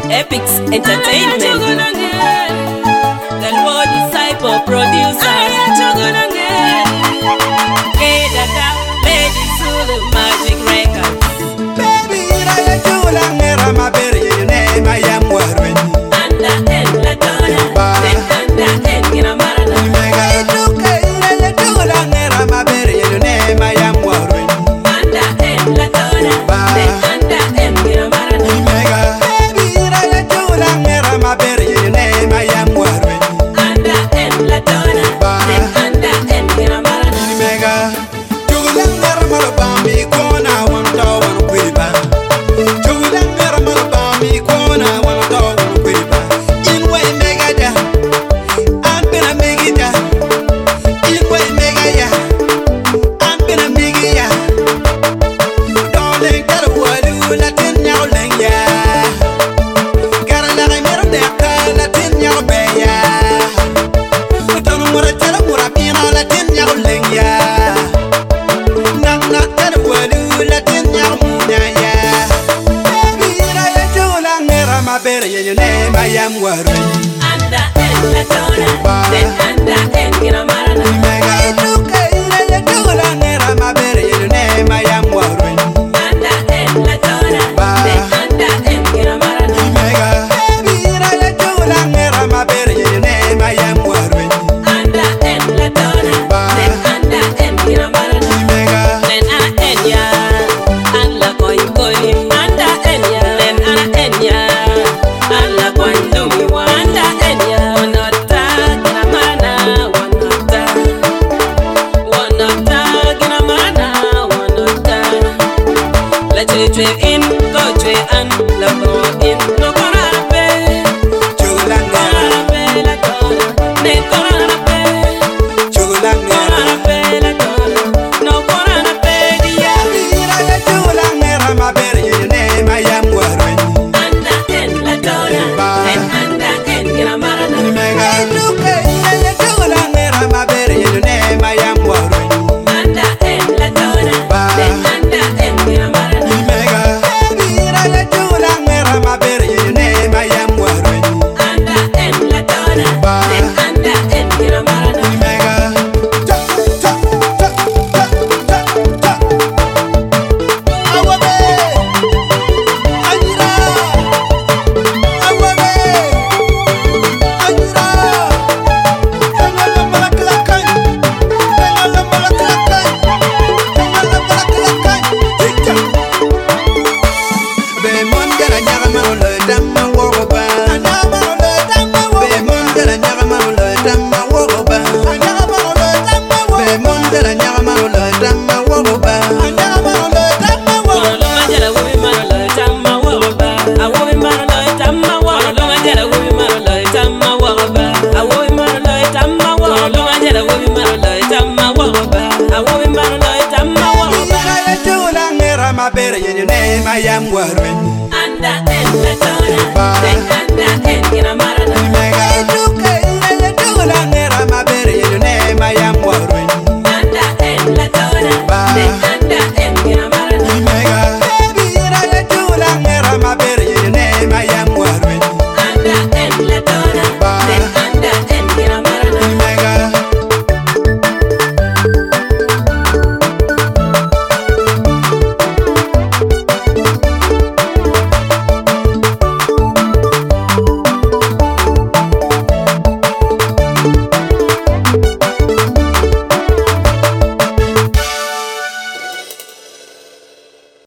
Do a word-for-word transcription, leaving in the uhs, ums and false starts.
Epix Entertainment, the Lord Disciple Producer, K-Dada, Lady Zulu Magic Records. Baby, I do la mera ma beri you name I am worried. Anda en la dona, anda en gina marana. Mega do I do la mera ma beri you name I am worried. Anda en la dona, anda en gina marana. Mega baby, I do la mera ma beri you name I am worried. Anda en la dona, anda en gina marana. Mega do la mera ma bambi kona wan to wan kwiba. Do la mera ma bambi kona wan to wan kwiba. In way mega da, I'm gonna make it da. In way mega ya, I'm gonna make it ya. Darling, get a word you Latin now lang ya. Gotta let me know that Latin now be ya. Don't know what I tell you, what I mean, Latin now lang ya. Not not get a word you Latin now muna ya. Baby, I do lang mera ma beri you name I am worried. Anda en la dona, anda en gina marana. Mega do I do lang mera ma beri you name I am worried. Anda en la dona, anda en gina marana. Mega baby, I do lang mera ma beri you name I am worried. Anda en la dona, anda en gina marana. Mega Len ana en ya, an la koy koy. Anda en ya, len ana en ya, an la koy dumi wa. Anda en ya, wanota gina marana, wanota, wanota gina marana, wanota. La chwe chwe in, go chwe an, la go in, no kora pe, chulang kora pe la kora, ne kora pe. chulang Kora pe la kora, no kora pe dia. I do lang mera ma beri you name I am worried. Anda en la dona, en anda en gina marana. Mega do I do lang mera ma beri you name I am worried. Anda en la dona, en anda en gina marana. Mega baby, I do lang mera ma beri you name I am worried. Anda en la dona, en anda en gina marana. Mega ta ta ta ta ta ta. Awabe, Anira, awabe, Anira. Tengala malaklakan, tengala malaklakan, tengala malaklakan. Tika. Be mon gara nyaga mano le damma wogo ba. Nyaga mano le damma wogo. Be mon gara nyaga mano le damma wogo ba. Nyaga mano le damma wogo. Be mon gara nyaga mano le damma wogo ba. Nyaga mano le damma wogo. Wono lo majala wubi mano lo tamma wogo ba. A wubi mano lo tamma wogo. Wono lo majala wubi mano lo tamma wogo ba. A wubi mano lo tamma wogo. Wono lo majala wubi mano lo tamma wogo ba. A wubi mano lo tamma wogo ba. I do lang mera ma beri you name I am worried. Anda